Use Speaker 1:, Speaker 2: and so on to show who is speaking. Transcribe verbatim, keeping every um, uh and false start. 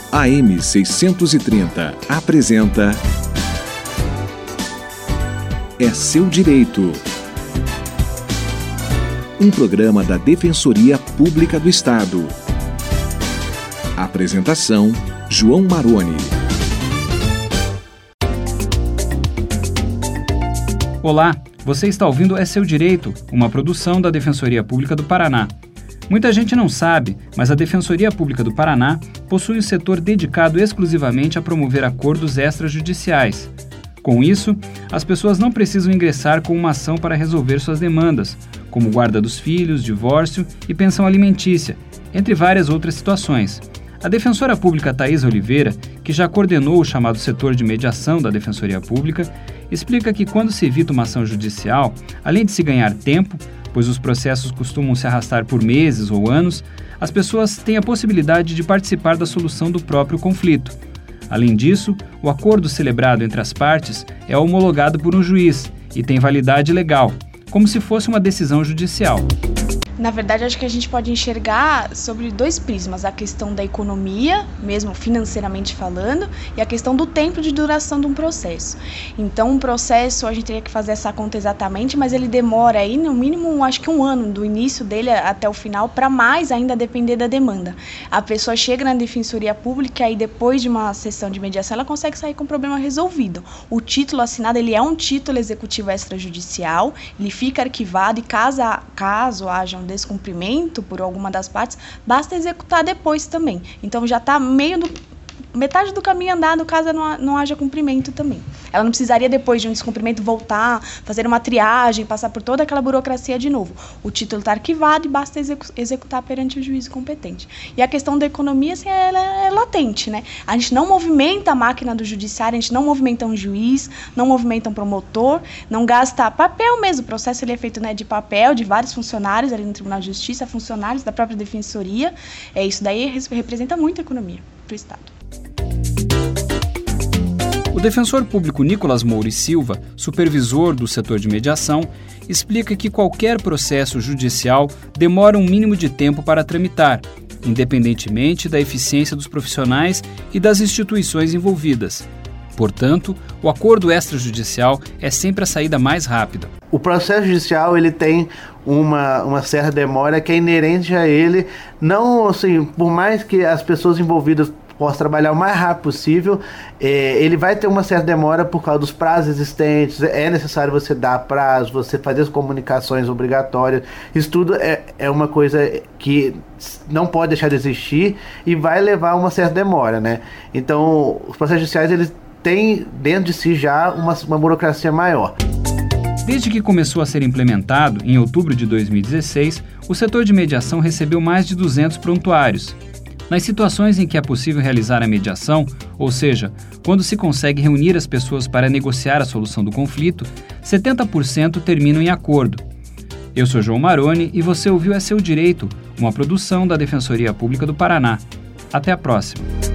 Speaker 1: A M seiscentos e trinta apresenta É Seu Direito. Um programa da Defensoria Pública do Estado. Apresentação: João Maroni.
Speaker 2: Olá, você está ouvindo É Seu Direito, uma produção da Defensoria Pública do Paraná. Muita gente não sabe, mas a Defensoria Pública do Paraná possui um setor dedicado exclusivamente a promover acordos extrajudiciais. Com isso, as pessoas não precisam ingressar com uma ação para resolver suas demandas, como guarda dos filhos, divórcio e pensão alimentícia, entre várias outras situações. A defensora pública Thaisa Oliveira, que já coordenou o chamado setor de mediação da Defensoria Pública, explica que quando se evita uma ação judicial, além de se ganhar tempo, pois os processos costumam se arrastar por meses ou anos, as pessoas têm a possibilidade de participar da solução do próprio conflito. Além disso, o acordo celebrado entre as partes é homologado por um juiz e tem validade legal, como se fosse uma decisão judicial.
Speaker 3: Na verdade, acho que a gente pode enxergar sobre dois prismas, a questão da economia, mesmo financeiramente falando, e a questão do tempo de duração de um processo. Então, um processo, a gente teria que fazer essa conta exatamente, mas ele demora aí, no mínimo, acho que um ano, do início dele até o final, para mais ainda depender da demanda. A pessoa chega na Defensoria Pública e depois de uma sessão de mediação, ela consegue sair com o problema resolvido. O título assinado, ele é um título executivo extrajudicial, ele fica arquivado e caso, caso haja um descumprimento por alguma das partes, basta executar depois também. Então já está meio do, metade do caminho andado caso não, não haja cumprimento também. Ela não precisaria depois de um descumprimento voltar, fazer uma triagem, passar por toda aquela burocracia de novo. O título está arquivado e basta execu- executar perante o juiz competente. E a questão da economia, assim, ela é latente, né? A gente não movimenta a máquina do judiciário, a gente não movimenta um juiz, não movimenta um promotor, não gasta papel mesmo. O processo ele é feito, né, de papel, de vários funcionários ali no Tribunal de Justiça, funcionários da própria Defensoria. É, isso daí representa muito a economia para o Estado.
Speaker 2: O defensor público Nicolas Moura e Silva, supervisor do setor de mediação, explica que qualquer processo judicial demora um mínimo de tempo para tramitar, independentemente da eficiência dos profissionais e das instituições envolvidas. Portanto, o acordo extrajudicial é sempre a saída mais rápida.
Speaker 4: O processo judicial ele tem uma, uma certa demora que é inerente a ele, não assim, por mais que as pessoas envolvidas possa trabalhar o mais rápido possível, é, ele vai ter uma certa demora por causa dos prazos existentes, é necessário você dar prazo, você fazer as comunicações obrigatórias, isso tudo é, é uma coisa que não pode deixar de existir e vai levar uma certa demora, né? Então, os processos judiciais, eles têm dentro de si já uma, uma burocracia maior.
Speaker 2: Desde que começou a ser implementado, em outubro de dois mil e dezesseis, o setor de mediação recebeu mais de duzentos prontuários. Nas situações em que é possível realizar a mediação, ou seja, quando se consegue reunir as pessoas para negociar a solução do conflito, setenta por cento terminam em acordo. Eu sou João Maroni e você ouviu É Seu Direito, uma produção da Defensoria Pública do Paraná. Até a próxima.